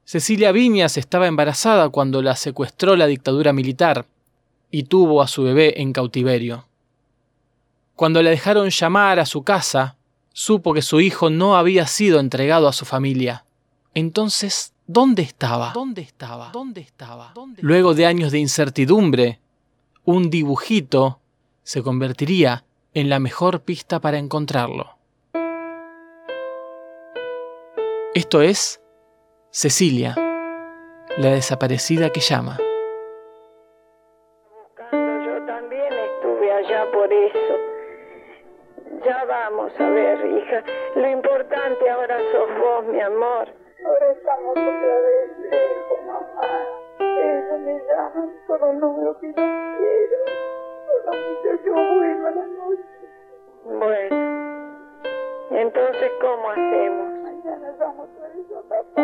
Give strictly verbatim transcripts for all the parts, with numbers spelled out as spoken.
Cecilia Viñas estaba embarazada cuando la secuestró la dictadura militar y tuvo a su bebé en cautiverio. Cuando la dejaron llamar a su casa, supo que su hijo no había sido entregado a su familia. Entonces, ¿dónde estaba? ¿Dónde estaba? ¿Dónde estaba? ¿Dónde estaba? Luego de años de incertidumbre, un dibujito se convertiría en la mejor pista para encontrarlo. Esto es Cecilia, la desaparecida que llama. Buscando, yo también estuve allá por eso. Ya vamos a ver, hija. Lo importante ahora sos vos, mi amor. Ahora estamos otra vez lejos, mamá. Ellos me llaman por un número que no quiero. Por la muchacha vuelva a la noche. Bueno, entonces, ¿cómo hacemos? Mañana vamos a eso, papá.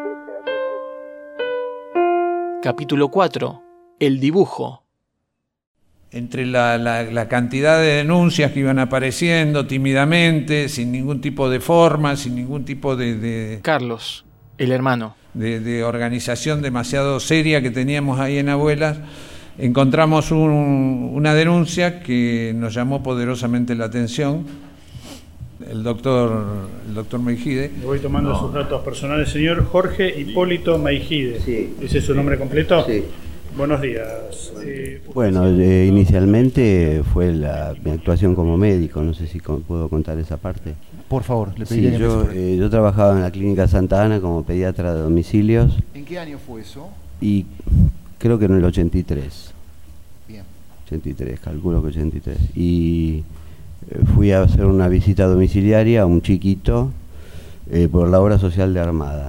Capítulo cuatro. El dibujo. Entre la, la, la cantidad de denuncias que iban apareciendo tímidamente, sin ningún tipo de forma, sin ningún tipo de... de Carlos, el hermano. De, de organización demasiado seria que teníamos ahí en Abuelas, encontramos un, una denuncia que nos llamó poderosamente la atención. El doctor, el doctor Meijide. Le voy tomando no. sus datos personales, señor Jorge Hipólito Meijide. Sí. ¿Ese es su nombre completo? Sí. Buenos días. Eh, bueno, eh, inicialmente fue la, mi actuación como médico, no sé si con, puedo contar esa parte. Por favor, le Sí, pediría yo, que eh, yo trabajaba en la Clínica Santa Ana como pediatra de domicilios. ¿En qué año fue eso? Y creo que en el ochenta y tres. Bien. ochenta y tres, calculo que ochenta y tres. Y eh, fui a hacer una visita domiciliaria a un chiquito eh, por la obra social de Armada.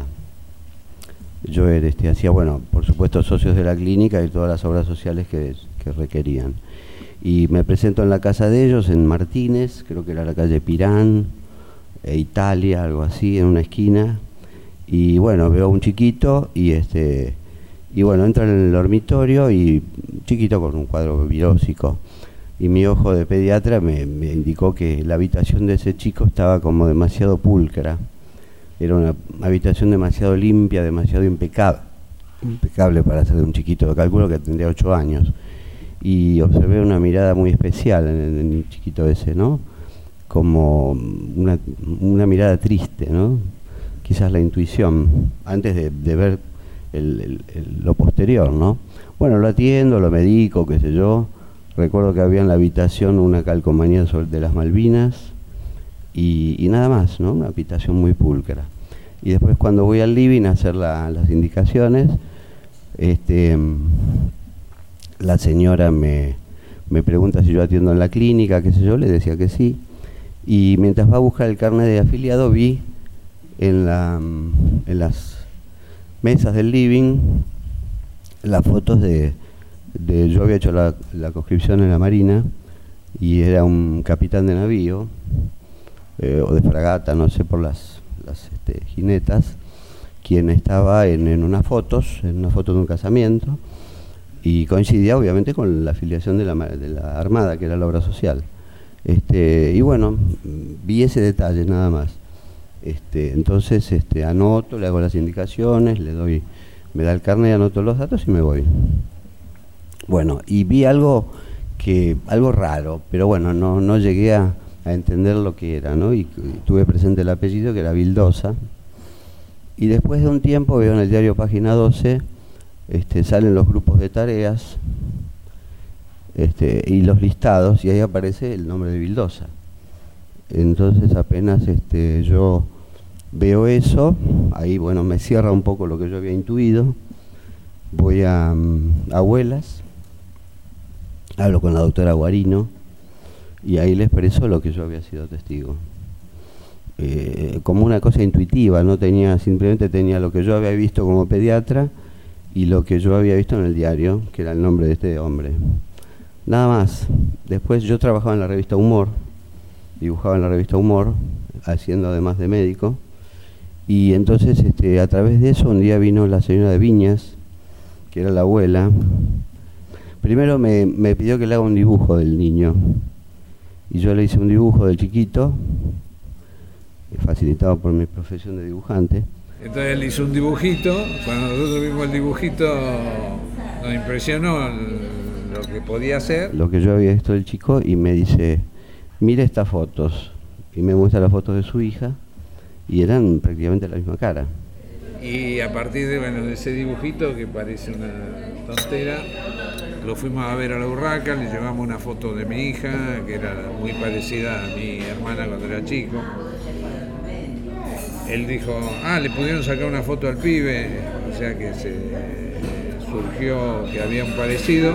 Yo era, este, hacía, bueno, por supuesto, socios de la clínica y todas las obras sociales que, que requerían. Y me presento en la casa de ellos, en Martínez, creo que era la calle Pirán, e Italia, algo así, en una esquina. Y bueno, veo a un chiquito y este y bueno, entra en el dormitorio y un chiquito con un cuadro virósico. Y mi ojo de pediatra me, me indicó que la habitación de ese chico estaba como demasiado pulcra. Era una habitación demasiado limpia, demasiado impecable, impecable para ser de un chiquito, calculo que tendría ocho años. Y observé una mirada muy especial en el, en el chiquito ese, ¿no? Como una, una mirada triste, ¿no? Quizás la intuición, antes de, de ver el, el, el, lo posterior, ¿no? Bueno, lo atiendo, lo medico, qué sé yo. Recuerdo que había en la habitación una calcomanía sobre, de las Malvinas, Y, y nada más, ¿no? Una habitación muy pulcra. Y después cuando voy al living a hacer la, las indicaciones, este, la señora me, me pregunta si yo atiendo en la clínica, qué sé yo, le decía que sí. Y mientras va a buscar el carnet de afiliado, vi en, la, en las mesas del living las fotos de, de yo había hecho la, la conscripción en la Marina y era un capitán de navío, Eh, o de fragata, no sé, por las, las este, jinetas, quien estaba en, en unas fotos, en una foto de un casamiento, y coincidía obviamente con la afiliación de la, de la Armada, que era la obra social. Este, y bueno, vi ese detalle nada más. Este, entonces este, anoto, le hago las indicaciones, le doy, me da el carnet, anoto los datos y me voy. Bueno, y vi algo que, algo raro, pero bueno, no, no llegué a a entender lo que era, ¿no? Y, y tuve presente el apellido, que era Vildosa. Y después de un tiempo veo en el diario Página doce, este, salen los grupos de tareas este, y los listados, y ahí aparece el nombre de Vildosa. Entonces apenas este, yo veo eso, ahí bueno, me cierra un poco lo que yo había intuido, voy a, a Abuelas, hablo con la doctora Guarino, y ahí le expresó lo que yo había sido testigo. Eh, como una cosa intuitiva, no tenía, simplemente tenía lo que yo había visto como pediatra y lo que yo había visto en el diario, que era el nombre de este hombre. Nada más. Después yo trabajaba en la revista Humor, dibujaba en la revista Humor, haciendo además de médico, y entonces este, a través de eso un día vino la señora de Viñas, que era la abuela. Primero me, me pidió que le haga un dibujo del niño. Y yo le hice un dibujo del chiquito, facilitado por mi profesión de dibujante, Entonces él hizo un dibujito, cuando nosotros vimos el dibujito nos impresionó lo que podía hacer. Lo que yo había visto del chico y me dice, mira estas fotos, y me muestra las fotos de su hija y eran prácticamente la misma cara. Y a partir de, bueno, de ese dibujito, que parece una tontera, lo fuimos a ver a la Urraca, le llevamos una foto de mi hija, que era muy parecida a mi hermana cuando era chico. Él dijo, ah, le pudieron sacar una foto al pibe, o sea que se surgió que había un parecido.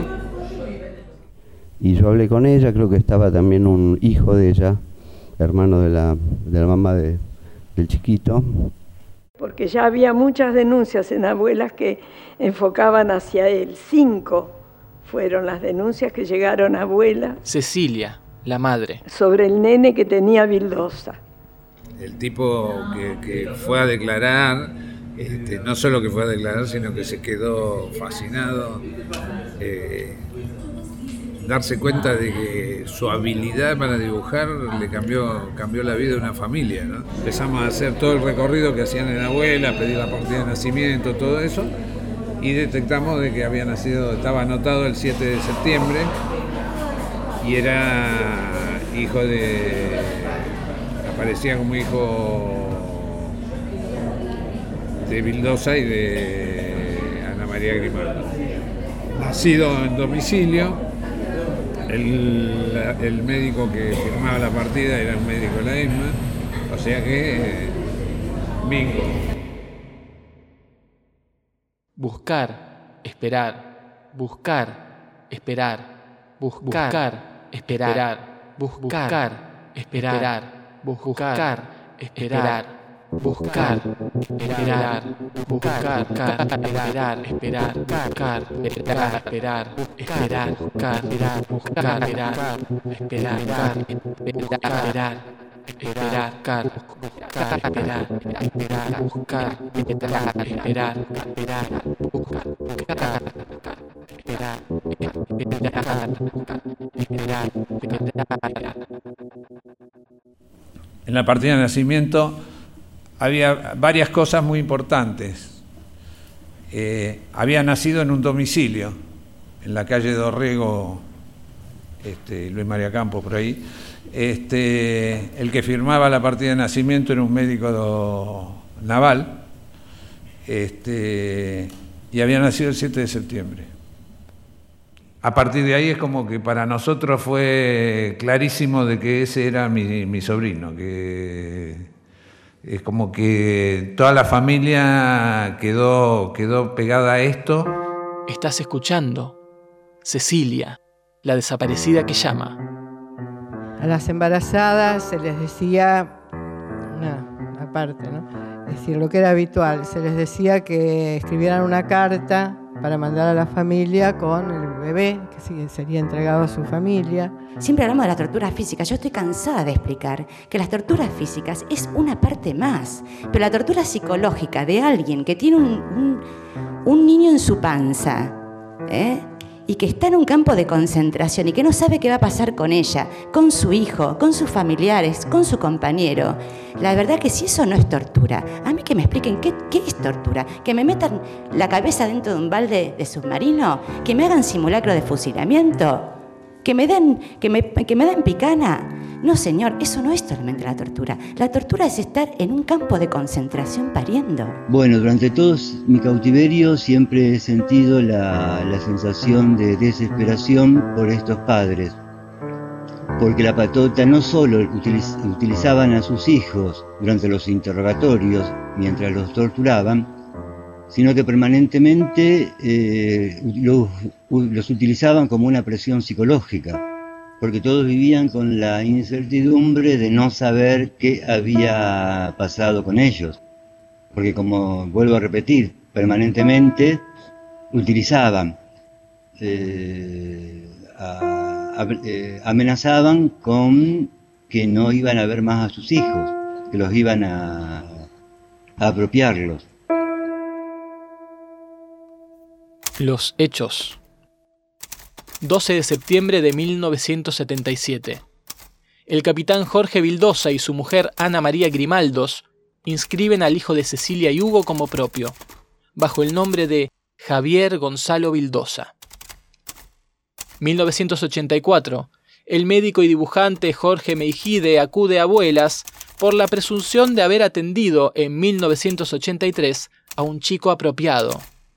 Y yo hablé con ella, creo que estaba también un hijo de ella, hermano de la, de la mamá de, del chiquito. Porque ya había muchas denuncias en abuelas que enfocaban hacia él. Cinco fueron las denuncias que llegaron a abuela. Cecilia, la madre. Sobre el nene que tenía bildosa. El tipo que, que fue a declarar, este, no solo que fue a declarar, sino que se quedó fascinado. Eh, darse cuenta de que su habilidad para dibujar le cambió, cambió la vida de una familia, ¿no? Empezamos a hacer todo el recorrido que hacían en abuela, pedir la partida de nacimiento, todo eso, y detectamos de que había nacido, estaba anotado el siete de septiembre y era hijo de, aparecía como hijo de Vildosa y de Ana María Grimaldo. Nacido en domicilio. El, el médico que firmaba la partida era un médico de la E S M A, o sea que eh, bingo. Buscar, esperar, buscar, esperar, buscar, esperar, buscar, esperar, buscar, esperar. Buscar, esperar, buscar, esperar, esperar, buscar, esperar, esperar, esperar, buscar, esperar, buscar, esperar, esperar, esperar, esperar, buscar, esperar, esperar, buscar, esperar, esperar, esperar, buscar, esperar, esperar, esperar. En la partida de nacimiento había varias cosas muy importantes. Eh, había nacido en un domicilio, en la calle Dorrego, este, Luis María Campos, por ahí. Este, el que firmaba la partida de nacimiento era un médico do, naval, este, y había nacido el siete de septiembre. A partir de ahí es como que para nosotros fue clarísimo de que ese era mi, mi sobrino, que es como que toda la familia quedó, quedó pegada a esto. Estás escuchando Cecilia, la desaparecida que llama. A las embarazadas se les decía, una aparte, ¿no? Es decir, lo que era habitual, se les decía que escribieran una carta para mandar a la familia con el bebé, que sería entregado a su familia. Siempre hablamos de la tortura física. Yo estoy cansada de explicar que las torturas físicas es una parte más, pero la tortura psicológica de alguien que tiene un, un, un niño en su panza, ¿eh? y que está en un campo de concentración y que no sabe qué va a pasar con ella, con su hijo, con sus familiares, con su compañero. La verdad que si eso no es tortura, a mí que me expliquen qué, qué es tortura, que me metan la cabeza dentro de un balde de submarino, que me hagan simulacro de fusilamiento, que me den, que me, que me den picana. No, señor, eso no es totalmente la tortura. La tortura es estar en un campo de concentración pariendo. Bueno, durante todo mi cautiverio siempre he sentido la, la sensación de desesperación por estos padres. Porque la patota no solo utiliz, utilizaban a sus hijos durante los interrogatorios mientras los torturaban, sino que permanentemente eh, los, los utilizaban como una presión psicológica. Porque todos vivían con la incertidumbre de no saber qué había pasado con ellos. Porque, como vuelvo a repetir, permanentemente utilizaban, eh, a, a, eh, amenazaban con que no iban a ver más a sus hijos, que los iban a, a apropiarlos. Los hechos. doce de septiembre de mil novecientos setenta y siete. El capitán Jorge Vildosa y su mujer Ana María Grimaldos inscriben al hijo de Cecilia y Hugo como propio, bajo el nombre de Javier Gonzalo Vildosa. mil novecientos ochenta y cuatro. El médico y dibujante Jorge Meijide acude a Abuelas por la presunción de haber atendido en mil novecientos ochenta y tres a un chico apropiado.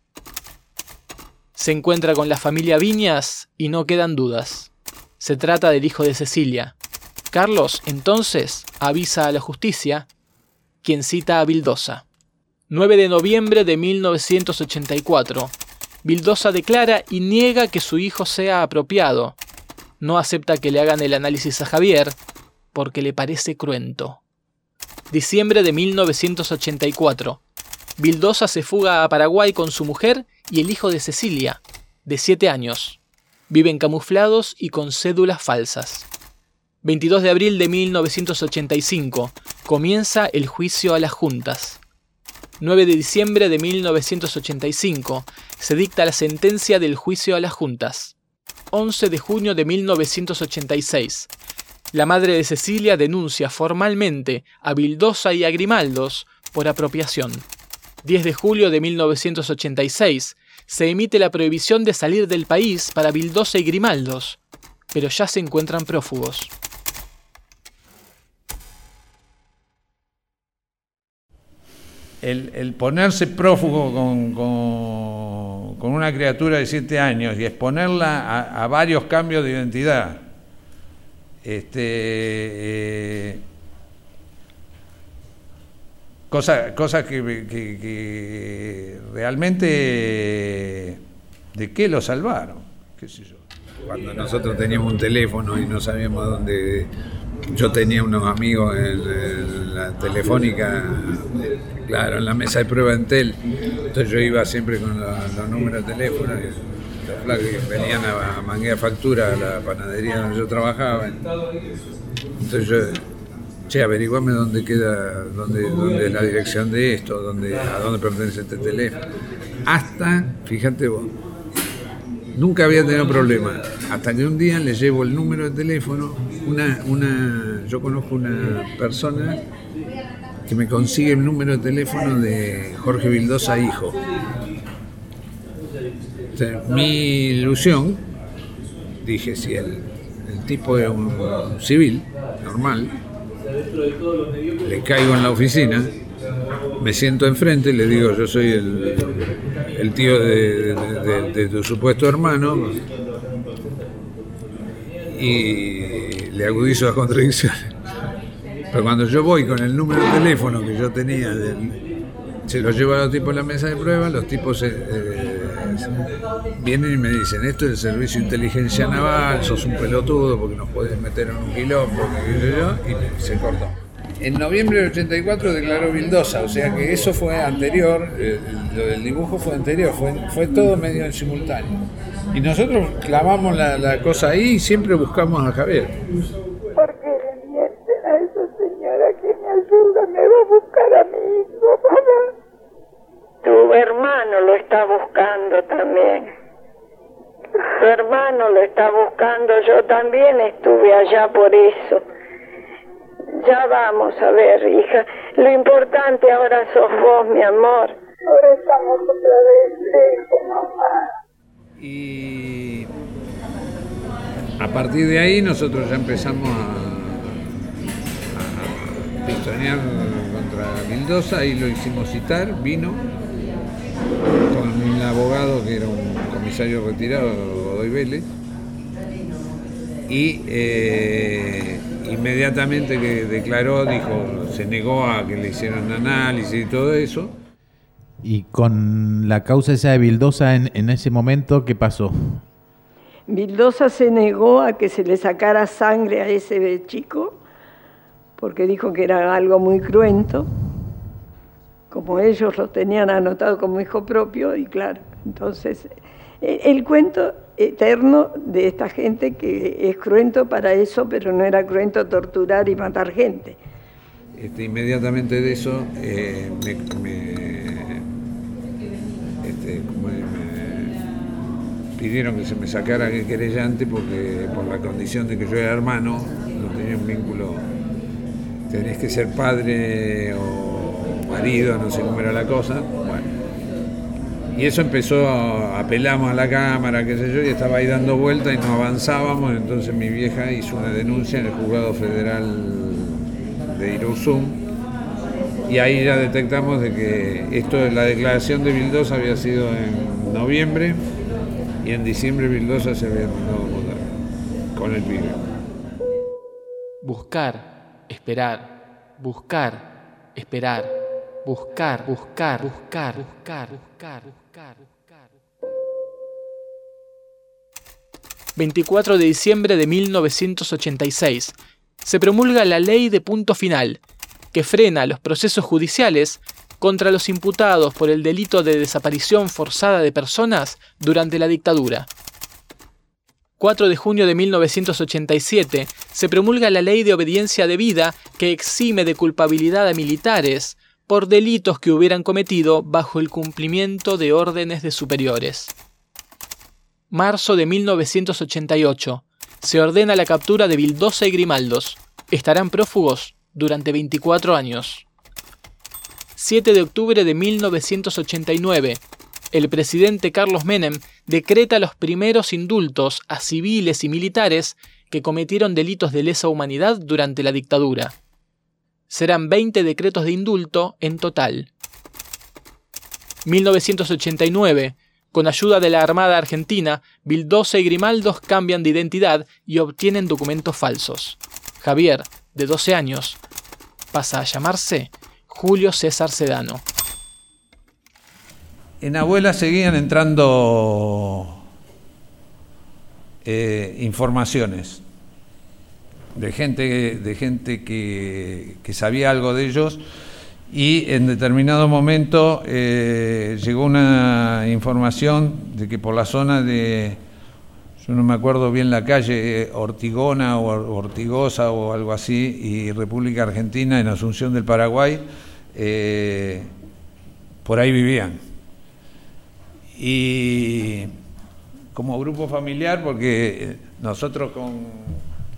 Se encuentra con la familia Viñas y no quedan dudas. Se trata del hijo de Cecilia. Carlos, entonces, avisa a la justicia, quien cita a Vildosa. nueve de noviembre de mil novecientos ochenta y cuatro. Vildosa declara y niega que su hijo sea apropiado. No acepta que le hagan el análisis a Javier porque le parece cruento. Diciembre de mil novecientos ochenta y cuatro. Vildosa se fuga a Paraguay con su mujer y el hijo de Cecilia, de siete años. Viven camuflados y con cédulas falsas. veintidós de abril de mil novecientos ochenta y cinco. Comienza el juicio a las juntas. nueve de diciembre de mil novecientos ochenta y cinco. Se dicta la sentencia del juicio a las juntas. once de junio de mil novecientos ochenta y seis. La madre de Cecilia denuncia formalmente a Vildosa y a Grimaldos por apropiación. diez de julio de mil novecientos ochenta y seis. Se emite la prohibición de salir del país para Vildosa y Grimaldos, pero ya se encuentran prófugos. El, el ponerse prófugo con, con, con una criatura de siete años y exponerla a, a varios cambios de identidad, este, eh, cosas cosa que, que, que realmente, ¿de qué lo salvaron? ¿Qué sé yo? Cuando nosotros teníamos un teléfono y no sabíamos dónde... Yo tenía unos amigos en, en la telefónica, claro, en la mesa de prueba Entel. Entonces yo iba siempre con los, los números de teléfono y los flacos venían a manguear factura a la panadería donde yo trabajaba. Entonces yo, che, averiguame dónde queda, dónde, dónde es la dirección de esto, dónde, a dónde pertenece este teléfono. Hasta, fíjate vos, nunca había tenido problema, hasta que un día le llevo el número de teléfono, una, una, yo conozco una persona que me consigue el número de teléfono de Jorge Vildosa, hijo. O sea, mi ilusión, dije, si el, el tipo es un, un civil, normal, le caigo en la oficina, me siento enfrente, le digo, yo soy el, el tío de, de, de, de tu supuesto hermano, y le agudizo las contradicciones. Pero cuando yo voy con el número de teléfono que yo tenía, del, se lo llevo a los tipos en la mesa de prueba, los tipos se, eh, vienen y me dicen, esto es el servicio de inteligencia naval, sos un pelotudo porque nos puedes meter en un quilombo, qué sé yo, y se cortó. En noviembre del ochenta y cuatro declaró Vildosa, o sea que eso fue anterior, eh, lo del dibujo fue anterior, fue, fue todo medio en simultáneo. Y nosotros clavamos la, la cosa ahí y siempre buscamos a Javier. ¿Por qué le mienten a esa señora que me ayuda? Me va a buscar a mi hijo, papá. Tu hermano lo está buscando también. Tu hermano lo está buscando, yo también estuve allá por eso. Ya vamos a ver, hija. Lo importante ahora sos vos, mi amor. Ahora estamos otra vez lejos, mamá. Y a partir de ahí nosotros ya empezamos a, a pistonear contra Vildosa, ahí lo hicimos citar, vino con un abogado que era un comisario retirado, Godoy Vélez, y eh, inmediatamente que declaró, dijo, se negó a que le hicieran análisis y todo eso. Y con la causa esa de Vildosa en, en ese momento, ¿qué pasó? Vildosa se negó a que se le sacara sangre a ese chico, porque dijo que era algo muy cruento, como ellos lo tenían anotado como hijo propio, y claro, entonces el cuento eterno de esta gente que es cruento para eso, pero no era cruento torturar y matar gente. Este, inmediatamente de eso eh, me, me, este, como me pidieron que se me sacara el querellante porque por la condición de que yo era hermano, no tenía un vínculo, tenés que ser padre o marido, no sé cómo era la cosa. Bueno. Y eso empezó, apelamos a la cámara, qué sé yo, y estaba ahí dando vueltas y no avanzábamos. Entonces mi vieja hizo una denuncia en el juzgado federal de Irurzum. Y ahí ya detectamos de que esto de la declaración de Vildosa había sido en noviembre y en diciembre Vildosa se había mandado a mudar con el pibe. Buscar, esperar, buscar, esperar, buscar, buscar, buscar, buscar, buscar, buscar, buscar. veinticuatro de diciembre de mil novecientos ochenta y seis. Se promulga la Ley de Punto Final, que frena los procesos judiciales contra los imputados por el delito de desaparición forzada de personas durante la dictadura. cuatro de junio de mil novecientos ochenta y siete se promulga la Ley de Obediencia Debida, que exime de culpabilidad a militares por delitos que hubieran cometido bajo el cumplimiento de órdenes de superiores. Marzo de mil novecientos ochenta y ocho. Se ordena la captura de Vildosa y Grimaldos. Estarán prófugos durante veinticuatro años. siete de octubre de mil novecientos ochenta y nueve. El presidente Carlos Menem decreta los primeros indultos a civiles y militares que cometieron delitos de lesa humanidad durante la dictadura. Serán veinte decretos de indulto en total. mil novecientos ochenta y nueve. Con ayuda de la Armada Argentina, Vildosa y Grimaldos cambian de identidad y obtienen documentos falsos. Javier, de doce años, pasa a llamarse Julio César Sedano. En Abuela seguían entrando eh, informaciones de gente, de gente que, que sabía algo de ellos, y en determinado momento eh, llegó una información de que por la zona de, yo no me acuerdo bien la calle, Ortigona o Ortigosa o algo así, y República Argentina, en Asunción del Paraguay, eh, por ahí vivían. Y como grupo familiar, porque nosotros con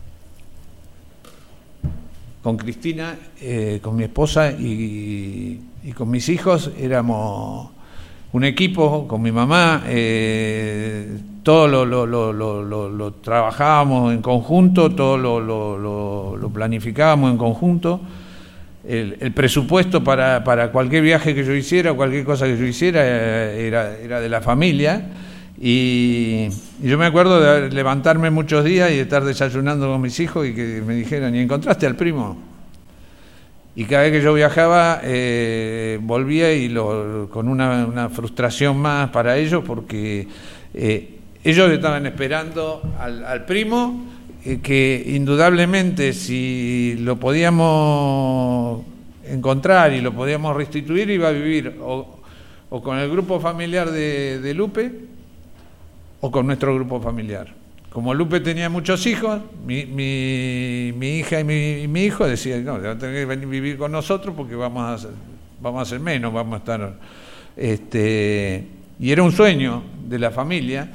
con Cristina, eh, con mi esposa y, y con mis hijos, éramos un equipo, con mi mamá, eh, todo lo, lo, lo, lo, lo, lo trabajábamos en conjunto, todo lo, lo, lo, lo planificábamos en conjunto. El, el presupuesto para, para cualquier viaje que yo hiciera, cualquier cosa que yo hiciera, era, era de la familia. Y, y yo me acuerdo de levantarme muchos días y de estar desayunando con mis hijos y que me dijeran: ¿y encontraste al primo? Y cada vez que yo viajaba, eh, volvía y lo, con una, una frustración más para ellos, porque eh, ellos estaban esperando al, al primo, eh, que indudablemente, si lo podíamos encontrar y lo podíamos restituir, iba a vivir o, o con el grupo familiar de, de Lupe, o con nuestro grupo familiar. Como Lupe tenía muchos hijos, mi, mi, mi hija y mi, y mi hijo decían: no, van a tener que venir a vivir con nosotros porque vamos a hacer, vamos a hacer menos, vamos a estar... Este, y era un sueño de la familia,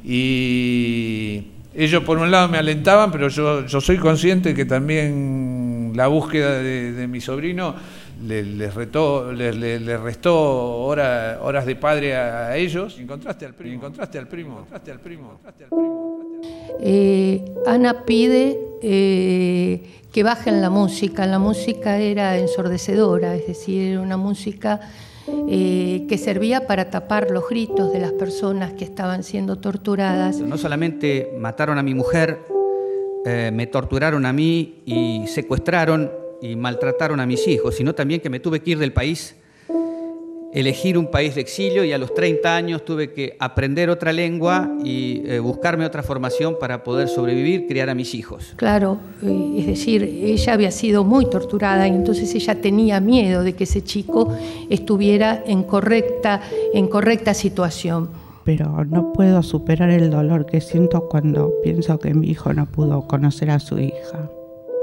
y ellos por un lado me alentaban, pero yo, yo soy consciente que también la búsqueda de, de mi sobrino les le retó, les le, le restó hora, horas de padre a, a ellos. Encontraste al primo, encontraste al primo, encontraste al primo, encontraste al primo. Eh, Ana pide eh, que bajen la música. La música era ensordecedora, es decir, era una música eh, que servía para tapar los gritos de las personas que estaban siendo torturadas. No solamente mataron a mi mujer, eh, me torturaron a mí y secuestraron y maltrataron a mis hijos, sino también que me tuve que ir del país, elegir un país de exilio, y a los treinta años tuve que aprender otra lengua y eh, buscarme otra formación para poder sobrevivir, criar a mis hijos. Claro, eh, es decir, ella había sido muy torturada y entonces ella tenía miedo de que ese chico estuviera en correcta, en correcta situación. Pero no puedo superar el dolor que siento cuando pienso que mi hijo no pudo conocer a su hija.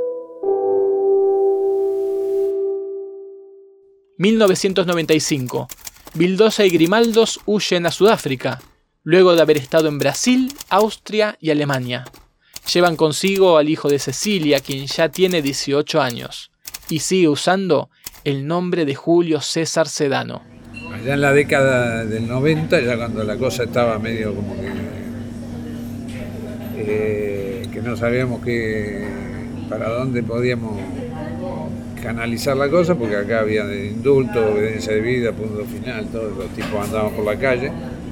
mil novecientos noventa y cinco. Vildosa y Grimaldos huyen a Sudáfrica, luego de haber estado en Brasil, Austria y Alemania. Llevan consigo al hijo de Cecilia, quien ya tiene dieciocho años, y sigue usando el nombre de Julio César Sedano. Allá en la década del noventa, ya cuando la cosa estaba medio como que, eh, que no sabíamos que, para dónde podíamos canalizar la cosa, porque acá había de indulto, obediencia de vida, punto final, todos los tipos andaban por la calle,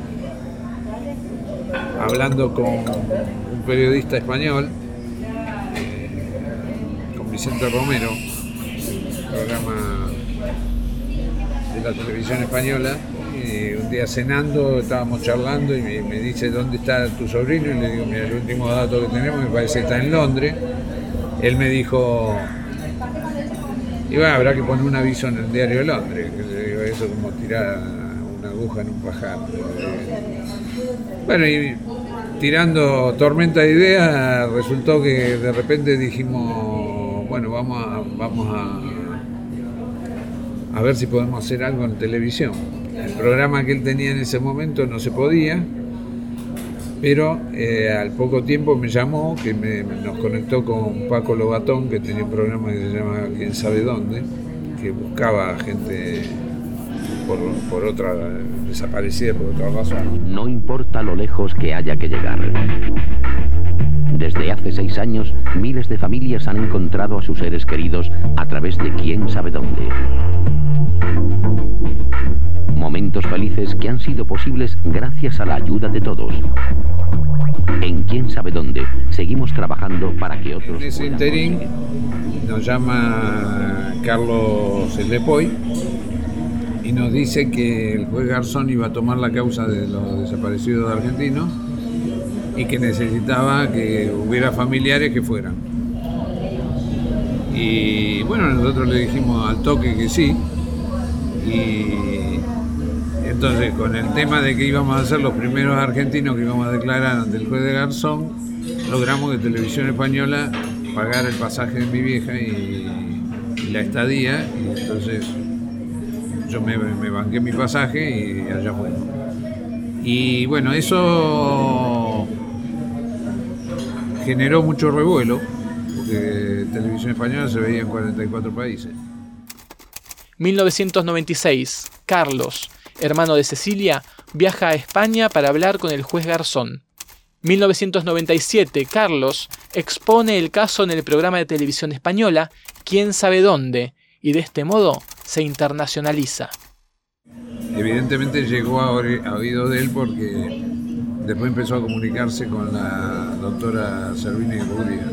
hablando con un periodista español, eh, con Vicente Romero, programa de la televisión española, y un día cenando estábamos charlando y me, me dice ¿dónde está tu sobrino? Y le digo, mira, el último dato que tenemos me parece que está en Londres. Él me dijo, y bueno, habrá que poner un aviso en el diario de Londres, que le digo, eso como tirar una aguja en un pajar. Bueno, y tirando tormenta de ideas, resultó que de repente dijimos, bueno, vamos a, vamos a a ver si podemos hacer algo en televisión. El programa que él tenía en ese momento no se podía, pero eh, al poco tiempo me llamó, que me, nos conectó con Paco Lobatón, que tenía un programa que se llama Quién sabe dónde, que buscaba gente por, por otra, desaparecida por otra razón. No importa lo lejos que haya que llegar. Desde hace seis años, miles de familias han encontrado a sus seres queridos a través de quién sabe dónde. Momentos felices que han sido posibles gracias a la ayuda de todos. En quién sabe dónde, seguimos trabajando para que otros... En ese interín nos llama Carlos El Lepoy y nos dice que el juez Garzón iba a tomar la causa de los desaparecidos argentinos y que necesitaba que hubiera familiares que fueran. Y bueno, nosotros le dijimos al toque que sí. Y entonces, con el tema de que íbamos a ser los primeros argentinos que íbamos a declarar ante el juez de Garzón, logramos que Televisión Española pagara el pasaje de mi vieja y, y la estadía. Y entonces yo me, me banqué mi pasaje y allá fuimos. Y bueno, eso generó mucho revuelo, porque Televisión Española se veía en cuarenta y cuatro países. mil novecientos noventa y seis. Carlos, hermano de Cecilia, viaja a España para hablar con el juez Garzón. mil novecientos noventa y siete. Carlos expone el caso en el programa de televisión española Quién sabe dónde, y de este modo se internacionaliza. Evidentemente llegó a oídos de él porque después empezó a comunicarse con la doctora Servini de Cubría,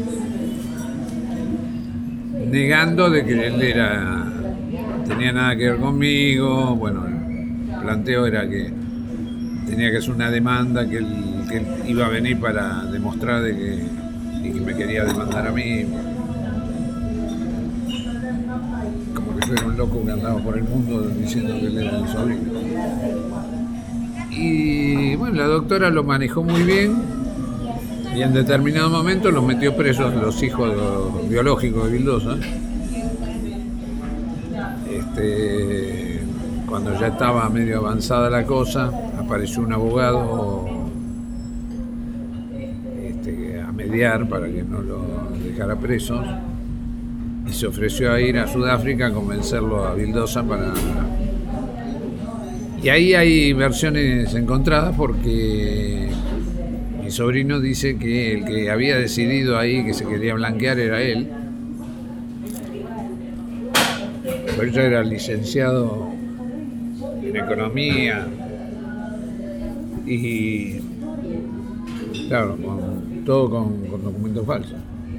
negando de que él era, tenía nada que ver conmigo. Bueno, el planteo era que tenía que hacer una demanda, que él, que él iba a venir para demostrar de que, y que me quería demandar a mí. Como que yo era un loco que andaba por el mundo diciendo que él era el sobrino. Y bueno, la doctora lo manejó muy bien y en determinado momento los metió presos los hijos de los biológicos de Vildosa. Este, cuando ya estaba medio avanzada la cosa, apareció un abogado este, a mediar para que no lo dejara presos y se ofreció a ir a Sudáfrica a convencerlo a Vildosa para... Y ahí hay versiones encontradas porque mi sobrino dice que el que había decidido ahí que se quería blanquear era él. Pero ella era licenciado en economía y claro, con, todo con, con documentos falsos.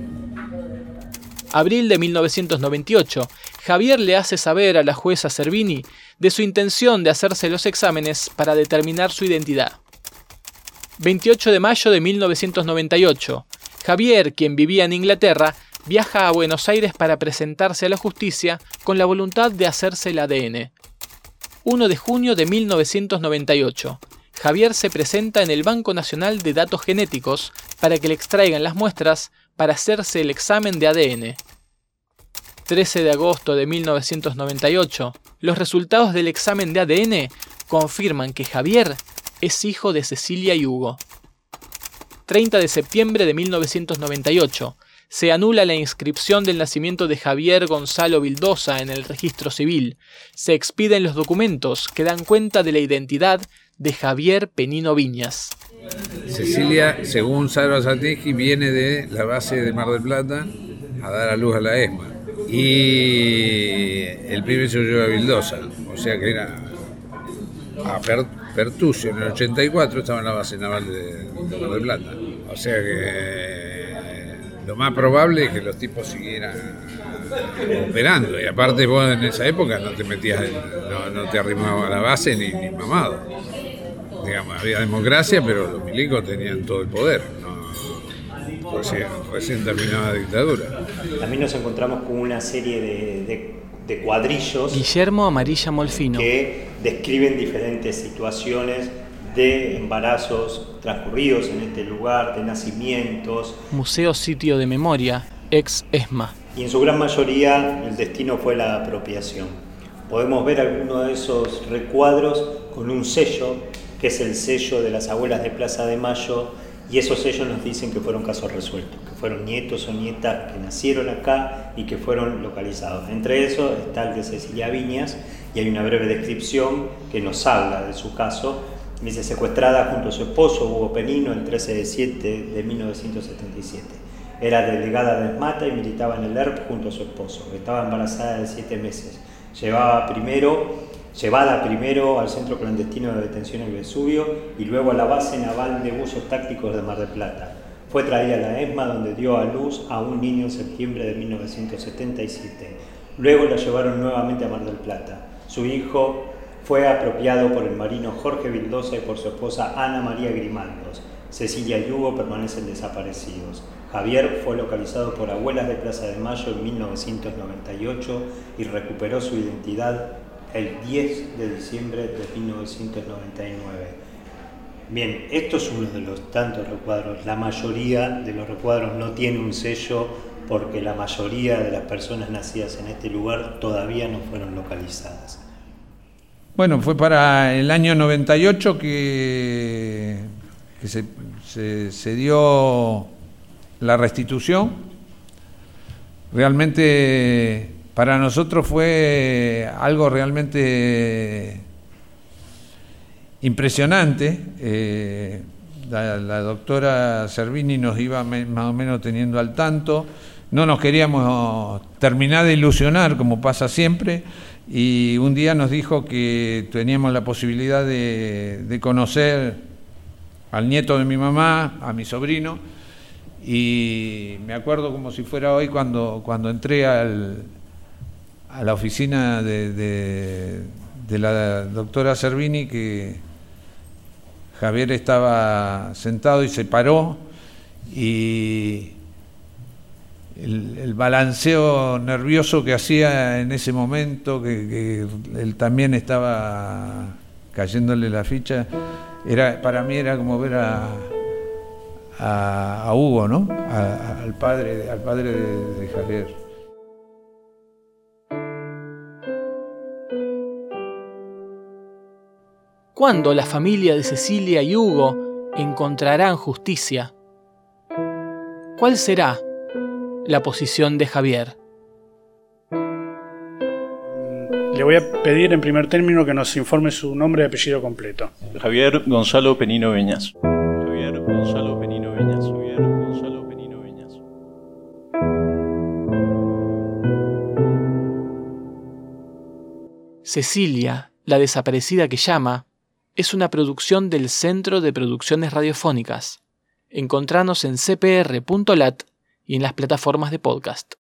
Abril de mil novecientos noventa y ocho, Javier le hace saber a la jueza Servini de su intención de hacerse los exámenes para determinar su identidad. veintiocho de mayo de mil novecientos noventa y ocho, Javier, quien vivía en Inglaterra, viaja a Buenos Aires para presentarse a la justicia con la voluntad de hacerse el A D N. uno de junio de mil novecientos noventa y ocho, Javier se presenta en el Banco Nacional de Datos Genéticos para que le extraigan las muestras para hacerse el examen de A D N. trece de agosto de mil novecientos noventa y ocho, los resultados del examen de A D N confirman que Javier es hijo de Cecilia y Hugo. treinta de septiembre de mil novecientos noventa y ocho, Se anula la inscripción del nacimiento de Javier Gonzalo Vildosa en el registro civil. Se expiden los documentos que dan cuenta de la identidad de Javier Penino Viñas. Cecilia, según Sara Sategui, viene de la base de Mar del Plata a dar a luz a la ESMA. Y el pibe se lo lleva a Vildosa, o sea que era a Per, Pertucio. En el ochenta y cuatro estaba en la base naval de, de Mar del Plata. O sea que lo más probable es que los tipos siguieran operando. Y aparte vos en esa época no te metías, en, no, no te arrimabas a la base ni, ni mamado. Digamos, había democracia, pero los milicos tenían todo el poder, ¿no? Recién, recién terminaba la dictadura. También nos encontramos con una serie de, de, de cuadrillos. Guillermo Amarilla Molfino. Que describen diferentes situaciones de embarazos transcurridos en este lugar, de nacimientos. Museo Sitio de Memoria, ex ESMA. Y en su gran mayoría el destino fue la apropiación. Podemos ver algunos de esos recuadros con un sello, que es el sello de las abuelas de Plaza de Mayo, y esos sellos nos dicen que fueron casos resueltos, que fueron nietos o nietas que nacieron acá y que fueron localizados. Entre esos está el de Cecilia Viñas, y hay una breve descripción que nos habla de su caso. Dice: secuestrada junto a su esposo Hugo Penino el trece de julio de mil novecientos setenta y siete. Era delegada de ESMATA y militaba en el E R P junto a su esposo. Estaba embarazada de siete meses. Llevaba primero... llevada primero al centro clandestino de detención en Vesubio y luego a la base naval de buzos tácticos de Mar del Plata. Fue traída a la ESMA, donde dio a luz a un niño en septiembre de mil novecientos setenta y siete. Luego la llevaron nuevamente a Mar del Plata. Su hijo fue apropiado por el marino Jorge Vildosa y por su esposa Ana María Grimaldos. Cecilia y Hugo permanecen desaparecidos. Javier fue localizado por abuelas de Plaza de Mayo en mil novecientos noventa y ocho y recuperó su identidad el diez de diciembre de mil novecientos noventa y nueve. Bien, esto es uno de los tantos recuadros. La mayoría de los recuadros no tiene un sello porque la mayoría de las personas nacidas en este lugar todavía no fueron localizadas. Bueno, fue para el año noventa y ocho que, que se, se, se dio la restitución. Realmente para nosotros fue algo realmente impresionante. Eh, la, la doctora Servini nos iba me, más o menos teniendo al tanto. No nos queríamos terminar de ilusionar, como pasa siempre, y un día nos dijo que teníamos la posibilidad de, de conocer al nieto de mi mamá, a mi sobrino, y me acuerdo como si fuera hoy cuando, cuando entré al, a la oficina de, de, de la doctora Servini, que Javier estaba sentado y se paró, y el, el balanceo nervioso que hacía en ese momento, que, que él también estaba cayéndole la ficha, era, para mí era como ver a, a, a Hugo, ¿no? A, a, al padre, al padre de, de Javier. ¿Cuándo la familia de Cecilia y Hugo encontrarán justicia? ¿Cuál será la posición de Javier? Le voy a pedir en primer término que nos informe su nombre y apellido completo. Javier Gonzalo Penino Viñas. Javier Gonzalo Penino Viñas. Javier Gonzalo Penino Viñas. Cecilia, la desaparecida que llama, es una producción del Centro de Producciones Radiofónicas. Encontranos en c p r punto lat y en las plataformas de podcast.